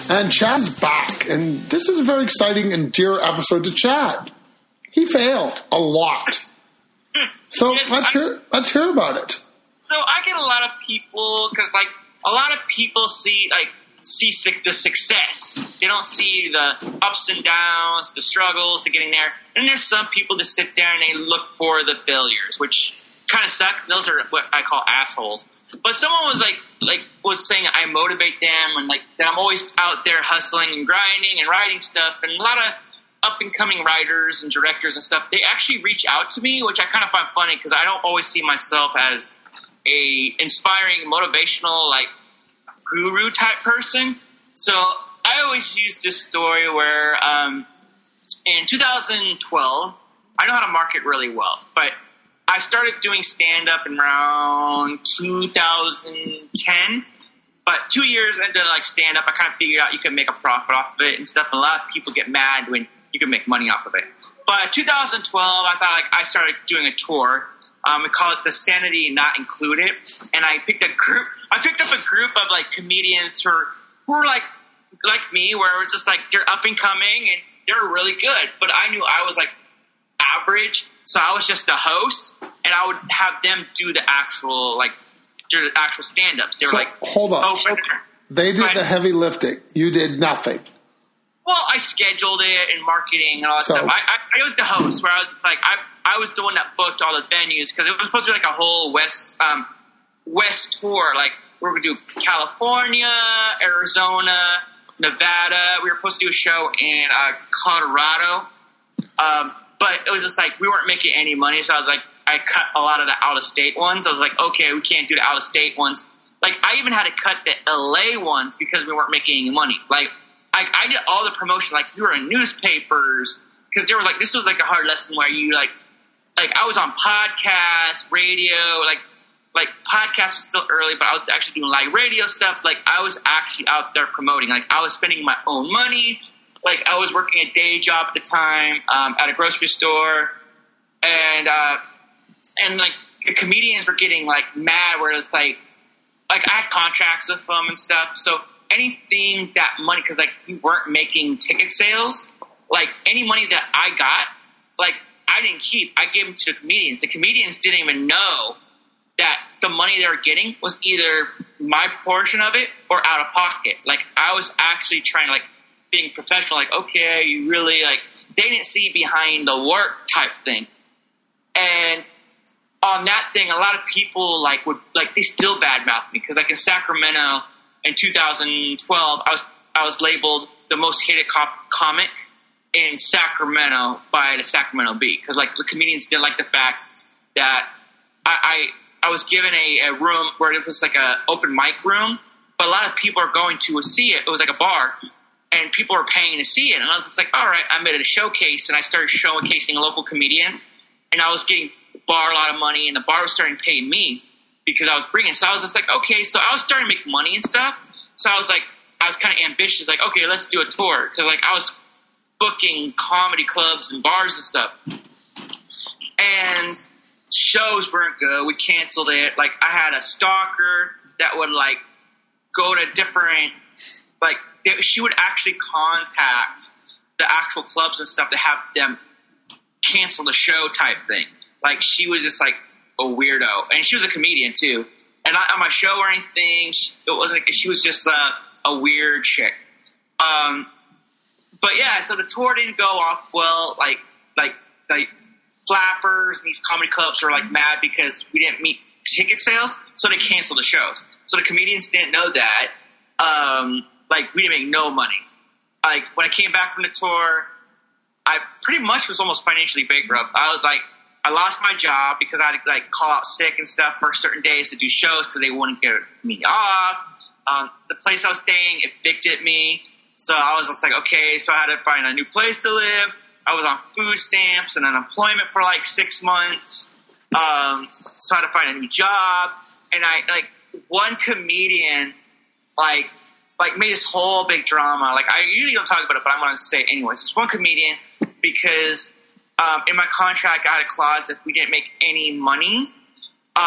And Chad's back, and this is a very exciting and dear episode to Chad. He failed a lot. So Yes, let's hear about it. So I get a lot of people, because like a lot of people see the success. They don't see the ups and downs, the struggles to getting there. And there's some people that sit there and they look for the failures, which kind of suck. Those are what I call assholes. But someone was saying I motivate them, and like that I'm always out there hustling and grinding and writing stuff. And a lot of up and coming writers and directors and stuff, they actually reach out to me, which I kind of find funny because I don't always see myself as a inspiring, motivational, like guru type person. So I always use this story where in 2012, I know how to market really well, but I started doing stand-up in around 2010. But 2 years into like stand-up, I kind of figured out you could make a profit off of it and stuff. And a lot of people get mad when you can make money off of it. But 2012, I thought I started doing a tour. We call it the Sanity Not Included. And I picked up a group of like comedians who were like me, where it's just like they're up and coming and they're really good. But I knew I was like average, so I was just a host, and I would have them do the actual stand-ups. They were hold on. They did the heavy lifting. You did nothing. Well, I scheduled it and marketing and all that stuff. I was the host, where I was the one that booked all the venues, because it was supposed to be like a whole West tour. Like we were going to do California, Arizona, Nevada. We were supposed to do a show in Colorado. But it was just like we weren't making any money, so I was like, I cut a lot of the out-of-state ones. I was like, okay, we can't do the out-of-state ones. Like, I even had to cut the LA ones because we weren't making any money. Like, I did all the promotion. Like, we were in newspapers, because they were like, this was like a hard lesson where you like I was on podcasts, radio, like podcast was still early, but I was actually doing live radio stuff. Like, I was actually out there promoting. Like, I was spending my own money. Like, I was working a day job at the time at a grocery store, and like the comedians were getting like mad, where it's like I had contracts with them and stuff. So anything that money, because like we weren't making ticket sales, like any money that I got, like I didn't keep. I gave them to the comedians. The comedians didn't even know that the money they were getting was either my portion of it or out of pocket. Like, I was actually trying to like being professional, like, okay, you really like, they didn't see behind the work type thing. And on that thing, a lot of people like would like, they still badmouth me, because like in Sacramento in 2012, I was labeled the most hated comic in Sacramento by the Sacramento Bee, because like the comedians didn't like the fact that I was given a room where it was like a open mic room, but a lot of people are going to see it. It was like a bar, and people were paying to see it. And I was just like, all right, I made it a showcase, and I started showcasing local comedians, and I was getting the bar a lot of money, and the bar was starting to pay me because I was bringing. So I was just like, okay, so I was starting to make money and stuff. So I was kind of ambitious, like, okay, let's do a tour. Because like I was booking comedy clubs and bars and stuff. And shows weren't good. We canceled it. Like, I had a stalker that would like go to different, like, she would actually contact the actual clubs and stuff to have them cancel the show type thing. Like, she was just like a weirdo, and she was a comedian too. And not on my show or anything. It wasn't. She was just a weird chick. But yeah, so the tour didn't go off well. Like flappers and these comedy clubs were like mad because we didn't meet ticket sales, so they canceled the shows. So the comedians didn't know that. Like, we didn't make no money. Like, when I came back from the tour, I pretty much was almost financially bankrupt. I was like, I lost my job because I had to like call out sick and stuff for certain days to do shows because they wouldn't get me off. The place I was staying evicted me, so I was just like, okay, so I had to find a new place to live. I was on food stamps and unemployment for like 6 months. So I had to find a new job, and one comedian like made this whole big drama. Like, I usually don't talk about it, but I'm going to say it anyways. This one comedian, because in my contract I had a clause that if we didn't make any money,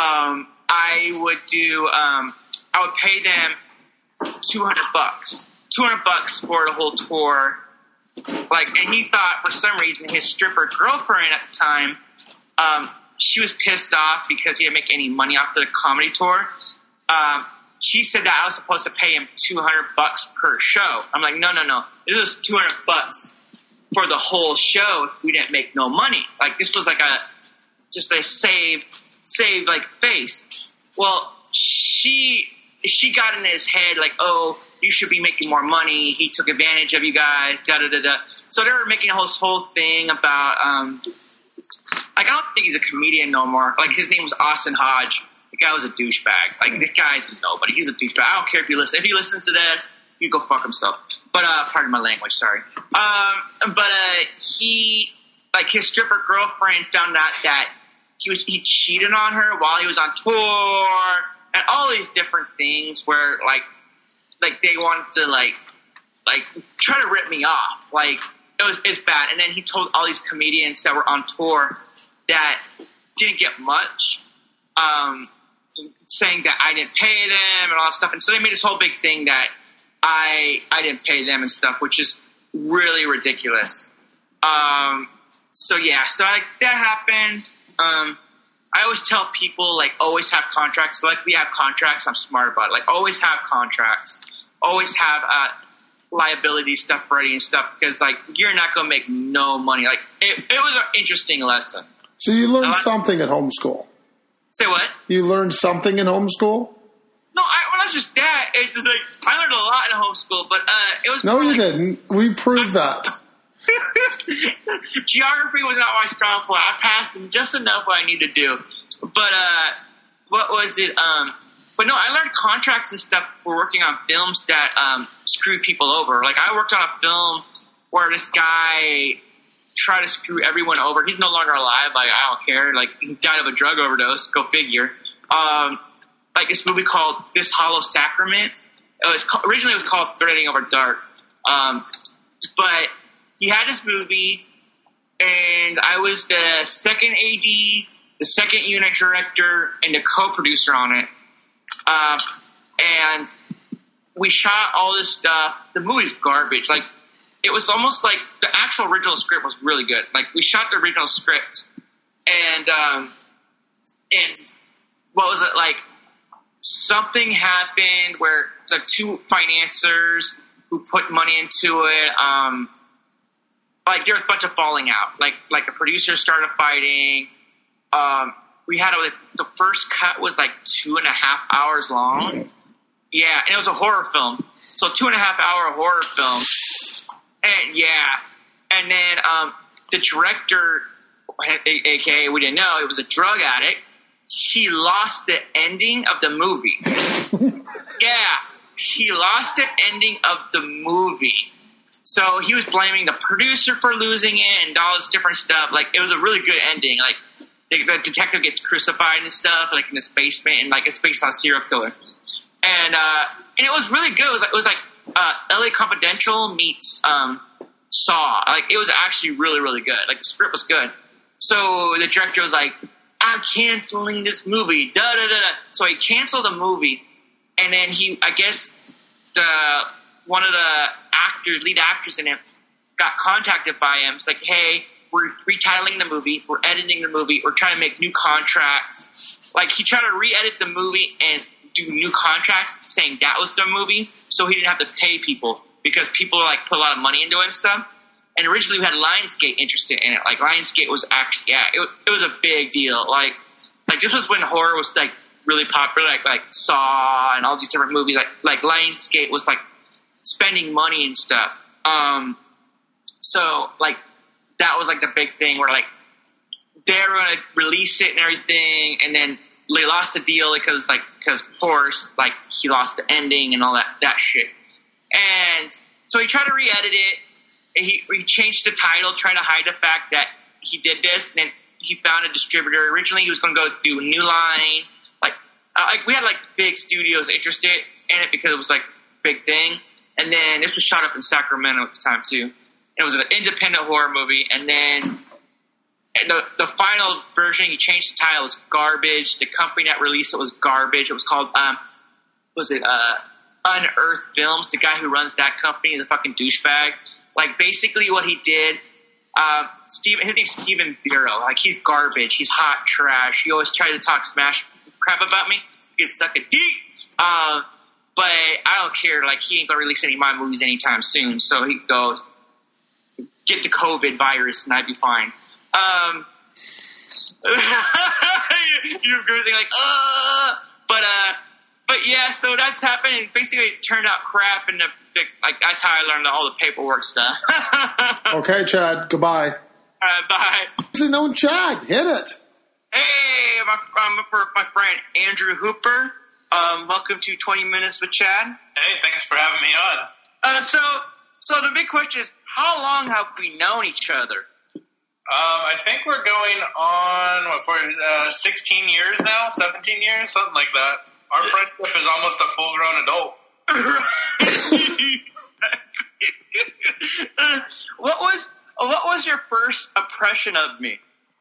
I would pay them $200 $200 for the whole tour. Like, and he thought for some reason his stripper girlfriend at the time, she was pissed off because he didn't make any money off the comedy tour. She said that I was supposed to pay him $200 per show. I'm like, no. It was $200 for the whole show if we didn't make no money. Like, this was like just a saved like face. Well, she got in his head like, oh, you should be making more money. He took advantage of you guys. Da da da da. So they were making a whole thing about like, I don't think he's a comedian no more. Like, his name was Austin Hodge. The guy was a douchebag. Like, this guy's nobody. He's a douchebag. I don't care if you listen. If he listens to this, you go fuck himself. But pardon my language. Sorry. But he, like, his stripper girlfriend found out that he cheated on her while he was on tour, and all these different things where like they wanted to like try to rip me off. Like, it's bad. And then he told all these comedians that were on tour that didn't get much, saying that I didn't pay them and all that stuff. And so they made this whole big thing that I didn't pay them and stuff, which is really ridiculous. So like that happened. I always tell people, like, always have contracts. Like, we have contracts. I'm smart about it. Like, always have contracts. Always have liability stuff ready and stuff, because, like, you're not going to make no money. Like, it was an interesting lesson. So you learned something at homeschool. Say what? You learned something in homeschool? No, not just that. It's just like, I learned a lot in homeschool, but it was... No, you didn't. We proved that. Geography was not my strong point. I passed in just enough what I need to do. But what was it? But no, I learned contracts and stuff for working on films that screwed people over. Like, I worked on a film where this guy tried to screw everyone over. He's no longer alive. Like, I don't care. Like, he died of a drug overdose. Go figure. Like, this movie called This Hollow Sacrament. Originally it was called Threading Over Dark. But he had this movie, and I was the second AD, the second unit director, and the co-producer on it. And we shot all this stuff. The movie's garbage. Like, it was almost like the actual original script was really good. Like, we shot the original script, and what was it, like, something happened where it's like two financiers who put money into it. Like, there was a bunch of falling out. Like the producers started fighting. We had the first cut was like 2.5 hours long. Yeah, and it was a horror film. So 2.5 hour horror film. And and then the director, aka we didn't know, it was a drug addict. He lost the ending of the movie. Yeah, he lost the ending of the movie. So he was blaming the producer for losing it and all this different stuff. Like, it was a really good ending. Like, the detective gets crucified and stuff, like, in this basement, and, like, it's based on a serial killer. And it was really good. It was like LA Confidential meets Saw. Like, it was actually really, really good. Like, the script was good. So the director was like, I'm canceling this movie. Da-da-da-da. So he canceled the movie, and then I guess one of the lead actors in it, got contacted by him. It's like, hey, we're retitling the movie, we're editing the movie, we're trying to make new contracts. Like, he tried to re-edit the movie and do new contracts saying that was the movie, so he didn't have to pay people, because people, like, put a lot of money into it and stuff. And originally we had Lionsgate interested in it. Like, Lionsgate was actually, it was a big deal. Like this was when horror was, like, really popular, like Saw and all these different movies. Like Lionsgate was, like, spending money and stuff. So, like, that was, like, the big thing where, like, they were going to release it and everything, and then they lost the deal because of course, like, he lost the ending and all that shit. And so he tried to re-edit it. He changed the title, trying to hide the fact that he did this, and then he found a distributor. Originally, he was going to go through New Line. Like we had, like, big studios interested in it because it was, like, a big thing. And then this was shot up in Sacramento at the time, too. It was an independent horror movie. And then the final version, he changed the title. It was garbage. The company that released it was garbage. It was called, Unearthed Films, the guy who runs that company, is a fucking douchebag. Like, basically what he did, his name's Steven Bureau. Like, he's garbage. He's hot trash. He always tried to talk smash crap about me. He gets suck a dick. But I don't care. Like, he ain't gonna release any of my movies anytime soon. So he goes, get the COVID virus and I'd be fine. You're going like, but yeah, so that's happened. And basically, it turned out crap, and like that's how I learned all the paperwork stuff. Okay, Chad. Goodbye. Bye. No, Chad, hit it. Hey, my friend Andrew Hooper. Welcome to 20 Minutes with Chad. Hey, thanks for having me on. So the big question is, how long have we known each other? I think we're going on 16 years now, 17 years, something like that. Our friendship is almost a full-grown adult. What was your first impression of me?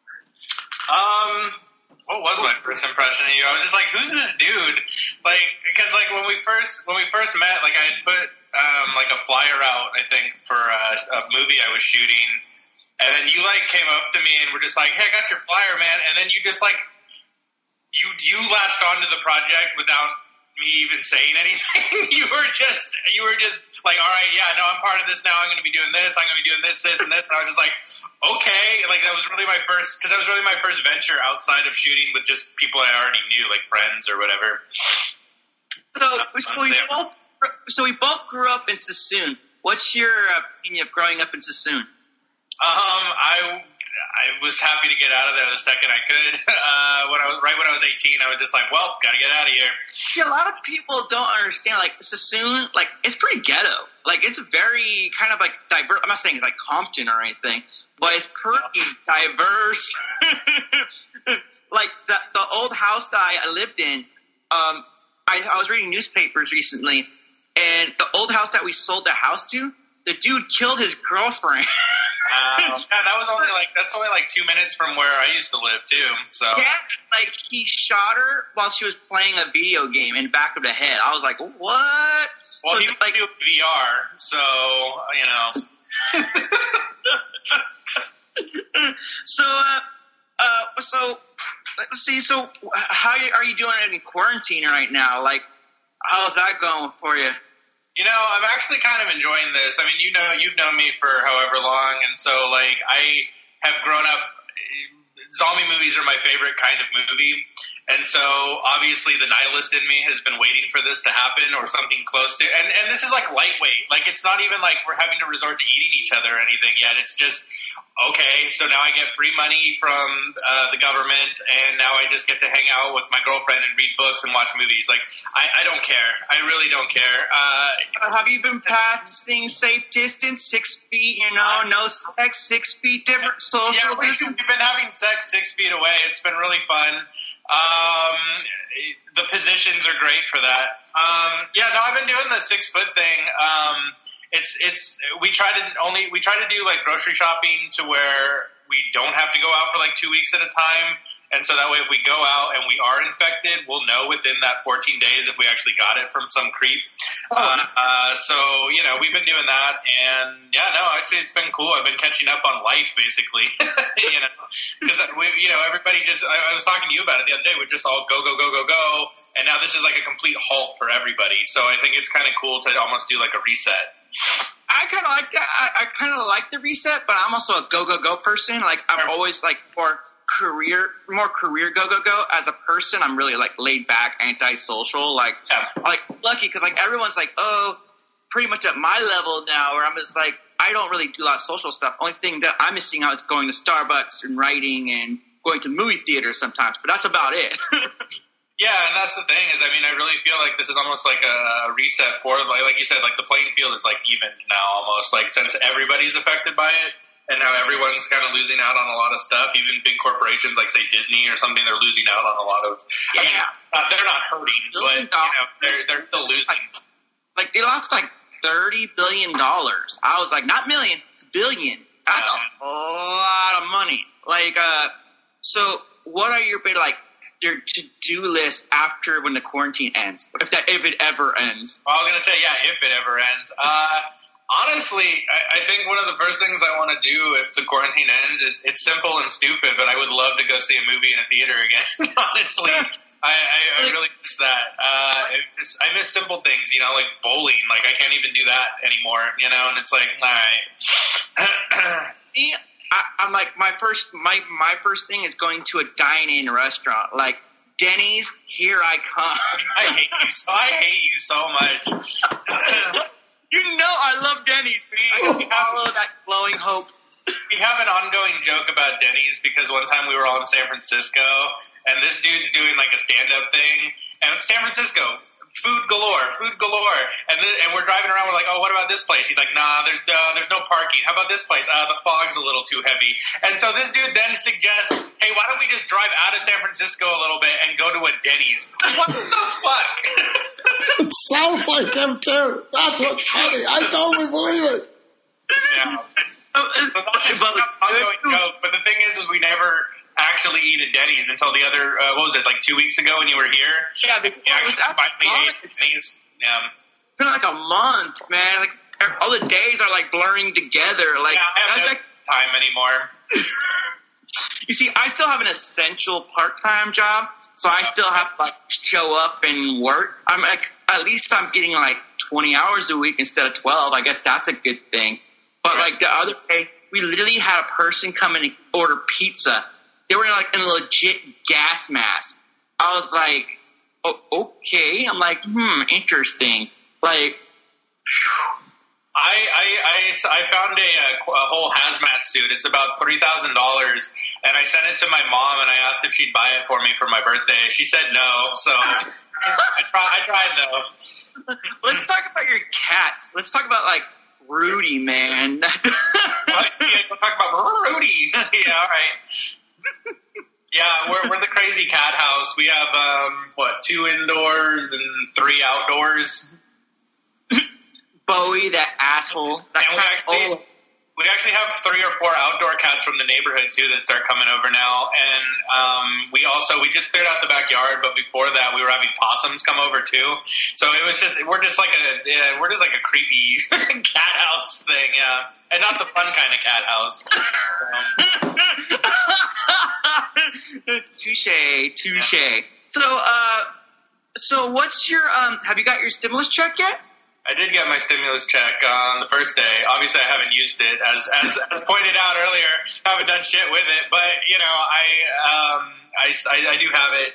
What was my first impression of you? I was just like, who's this dude? Like, because like when we first met, like I had put like a flyer out, I think, for a movie I was shooting, and then you like came up to me and were just like, hey, I got your flyer, man, and then you just like you latched onto the project without me even saying anything. you were just like, all right, yeah, no, I'm part of this now. I'm going to be doing this. I'm going to be doing this, and this. And I was just like, okay. Like that was really my first venture outside of shooting with just people I already knew, like friends or whatever. So we both grew up in Sassoon. What's your opinion of growing up in Sassoon? I was happy to get out of there the second I could. When I was 18, I was just like, well, gotta get out of here. See, a lot of people don't understand, like, Sassoon, like, it's pretty ghetto. Like, it's very kind of, like, diverse. I'm not saying it's like Compton or anything, but it's pretty diverse. Like, the old house that I lived in, I was reading newspapers recently, and the old house that we sold the house to, the dude killed his girlfriend. Yeah, that's only like 2 minutes from where I used to live too. So yeah, like he shot her while she was playing a video game in the back of the head. I was like, what? Well, he like do VR, so you know. So let's see. So how are you doing it in quarantine right now? Like, how's that going for you? You know, I'm actually kind of enjoying this. I mean, you've known me for however long, and so, like, I have grown up, zombie movies are my favorite kind of movie, and so, obviously, the nihilist in me has been waiting for this to happen, or something close to, and this is, like, lightweight. Like, it's not even like we're having to resort to eating each other or anything yet. It's just, okay, so now I get free money from the government, and now I just get to hang out with my girlfriend and read books and watch movies. Like, I don't care. I really don't care. Have you been practicing safe distance, 6 feet, no sex, 6 feet different social distance? Yeah, we've been having sex 6 feet away. It's been really fun. The positions are great for that. I've been doing the 6 foot thing. We try to do like grocery shopping to where we don't have to go out for like 2 weeks at a time. And so that way, if we go out and we are infected, we'll know within that 14 days if we actually got it from some creep. So, we've been doing that. And, actually, it's been cool. I've been catching up on life, basically, because, everybody just – I was talking to you about it the other day. We're just all go, go, go, go, go. And now this is like a complete halt for everybody. So I think it's kind of cool to almost do like a reset. I kind of like that. I kind of like the reset, but I'm also a go, go, go person. Like, I'm always like more career go. As a person, I'm really like laid back, antisocial, like lucky because like everyone's like, oh, pretty much at my level now, where I'm just like, I don't really do a lot of social stuff. Only thing that I'm missing out is going to Starbucks and writing and going to movie theaters sometimes, but that's about it. Yeah, and that's the thing is, I mean, I really feel like this is almost like a reset for, like you said, like the playing field is like even now almost, like since everybody's affected by it. And now everyone's kind of losing out on a lot of stuff. Even big corporations like, say, Disney or something, they're losing out on a lot of – I mean, they're not hurting, but, they're still losing. Like, they lost, like, $30 billion. I was like, not million, billion. That's a lot of money. Like, so what are your big, like, your to-do list after when the quarantine ends? If it ever ends? Well, I was gonna say, if it ever ends. Honestly, I think one of the first things I want to do if the quarantine ends, it's simple and stupid, but I would love to go see a movie in a theater again. Honestly, I really miss that. I miss simple things, like bowling. Like I can't even do that anymore, and it's like, all right. I'm like my first thing is going to a dine-in restaurant, like Denny's. Here I come. I hate you so much. I love Denny's. I can follow that glowing hope. We have an ongoing joke about Denny's because one time we were all in San Francisco and this dude's doing like a stand-up thing. And San Francisco, food galore. And we're driving around. We're like, oh, what about this place? He's like, nah, there's no parking. How about this place? The fog's a little too heavy. And so this dude then suggests, hey, why don't we just drive out of San Francisco a little bit and go to a Denny's? What the fuck? It sounds like him too. That's what's funny. I totally believe it. Yeah. That's just an ongoing joke. But the thing is we never actually eat at Denny's until the other, what was it, like 2 weeks ago when you were here? Yeah, we actually finally ate at Denny's. Yeah. It's been like a month, man. Like all the days are like blurring together. Like I have no time anymore. You see, I still have an essential part-time job, so I still have to like show up and work. I'm like, at least I'm getting like 20 hours a week instead of 12. I guess that's a good thing. But like the other day, we literally had a person come in and order pizza. They were like in a legit gas mask. I was like, oh, okay. I'm like, interesting. Like, I found a whole hazmat suit. It's about $3,000, and I sent it to my mom, and I asked if she'd buy it for me for my birthday. She said no, so I tried though. Let's talk about your cats. Let's talk about like Rudy, man. We'll talk about Rudy. Yeah, all right. Yeah, we're the crazy cat house. We have 2 indoors and 3 outdoors. Bowie, that asshole. We actually have 3 or 4 outdoor cats from the neighborhood too that start coming over now, and we just cleared out the backyard. But before that, we were having possums come over too. So it was we're just like a creepy cat house thing, yeah, and not the fun kind of cat house. Touche. So what's your have you got your stimulus check yet? I did get my stimulus check on the first day. Obviously, I haven't used it, as pointed out earlier. I haven't done shit with it, but I do have it.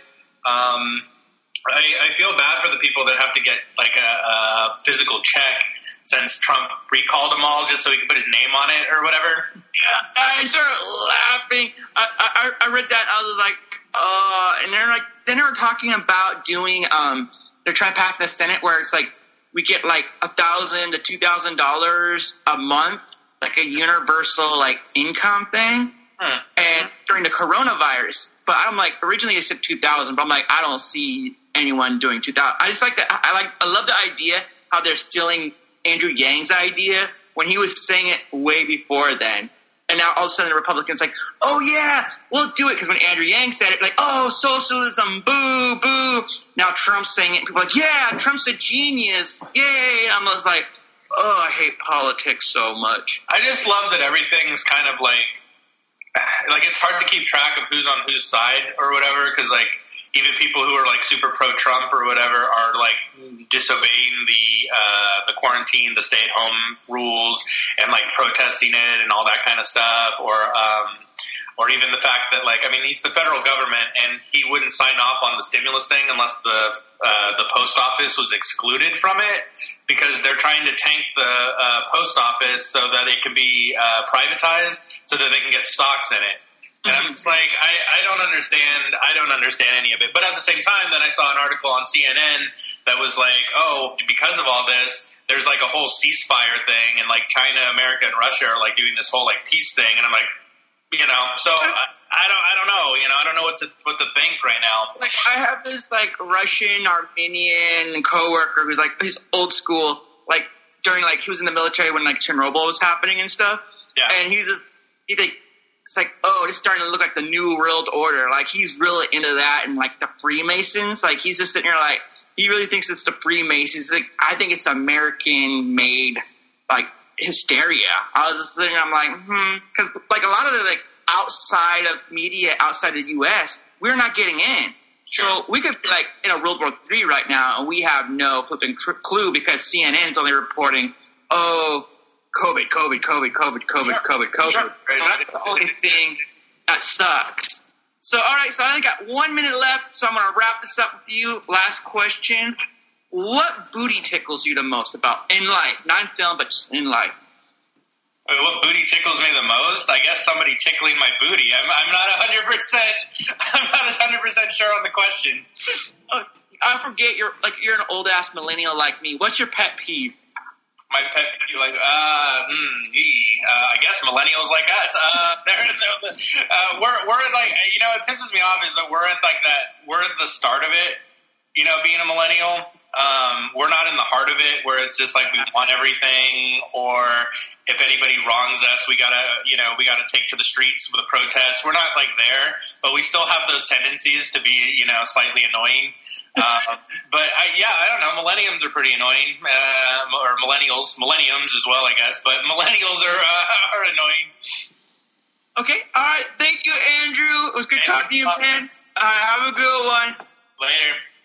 I feel bad for the people that have to get like a physical check since Trump recalled them all just so he could put his name on it or whatever. Yeah, I started laughing. I read that. I was like, and then they were talking about doing. They're trying to pass the Senate where it's like. We get like $1,000 to $2,000 a month, like a universal like income thing. And during the coronavirus, but I'm like, originally they said 2,000, but I'm like, I don't see anyone doing 2,000. I just like that. I love the idea how they're stealing Andrew Yang's idea when he was saying it way before then. And now all of a sudden the Republicans like, oh yeah, we'll do it. Because when Andrew Yang said it, like, oh, socialism, boo, boo. Now Trump's saying it, and people are like, yeah, Trump's a genius, yay. I'm just like, oh, I hate politics so much. I just love that everything's kind of like it's hard to keep track of who's on whose side or whatever. Because like even people who are like super pro-Trump or whatever are like disobeying the quarantine, the stay-at-home rules, and like protesting it and all that kind of stuff, or even the fact that like, I mean, he's the federal government and he wouldn't sign off on the stimulus thing unless the post office was excluded from it because they're trying to tank the post office so that it can be privatized so that they can get stocks in it. And I'm just like, I don't understand any of it. But at the same time, then I saw an article on CNN that was like, oh, because of all this, there's like a whole ceasefire thing, and like China, America, and Russia are like doing this whole like peace thing, and I'm like, so I don't know, I don't know what to think right now. Like I have this like Russian Armenian coworker who's like he's old school, like during like he was in the military when like Chernobyl was happening and stuff. Yeah. And he's like it's like, oh, it's starting to look like the New World Order. Like, he's really into that, and like the Freemasons. Like, he's just sitting here like, he really thinks it's the Freemasons. Like, I think it's American-made, like, hysteria. I was just sitting there, I'm like, because like a lot of the like outside of media, outside of the U.S., we're not getting in. Sure. So we could be like in a World War III right now, and we have no flipping clue because CNN's only reporting, oh, COVID. Sure. So that's the only thing that sucks. So, all right, so I only got 1 minute left, so I'm going to wrap this up with you. Last question. What booty tickles you the most about in life? Not in film, but just in life. What booty tickles me the most? I guess somebody tickling my booty. I'm not 100%. I'm not 100% sure on the question. I forget you're an old ass millennial like me. What's your pet peeve? My pet peeve, like, I guess millennials like us. We're like, you know, it pisses me off is that we're at like that. We're at the start of it. You know, being a millennial, we're not in the heart of it where it's just like we want everything, or if anybody wrongs us, we gotta take to the streets with a protest. We're not like there, but we still have those tendencies to be, you know, slightly annoying. But I don't know. Millenniums are pretty annoying, or millenniums as well, I guess. But millennials are annoying. Okay, all right. Thank you, Andrew. It was good talking to you, man. Have a good one. Later.